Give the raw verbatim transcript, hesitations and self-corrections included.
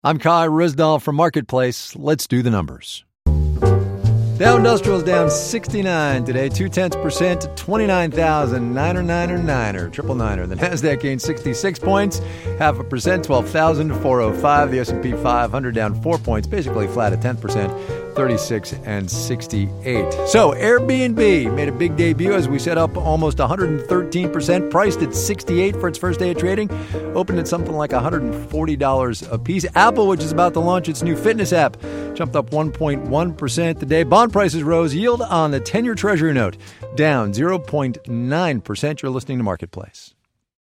I'm Kai Risdall from Marketplace. Let's do the numbers. Dow Industrial's down sixty-nine today, two-tenths percent, twenty-nine thousand nine hundred ninety-nine, triple niner. The Nasdaq gained sixty-six points, half a percent, twelve thousand four hundred five. The S and P five hundred down four points, basically flat at ten percent, thirty-six and sixty-eight. So Airbnb made a big debut, as we set up almost one hundred thirteen percent, priced at sixty-eight for its first day of trading, opened at something like one hundred forty dollars a piece. Apple, which is about to launch its new fitness app, jumped up one point one percent today. Bond prices rose. Yield on the ten-year Treasury note down zero point nine percent. You're listening to Marketplace.